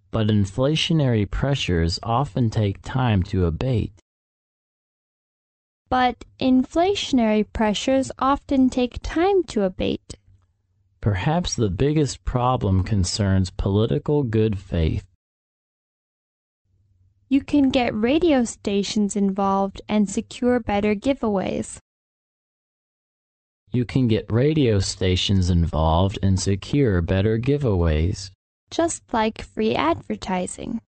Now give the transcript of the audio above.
but inflationary pressures often take time to abate. But inflationary pressures often take time to abate. Perhaps the biggest problem concerns political good faith. You can get radio stations involved and secure better giveaways. You can get radio stations involved and secure better giveaways. Just like free advertising.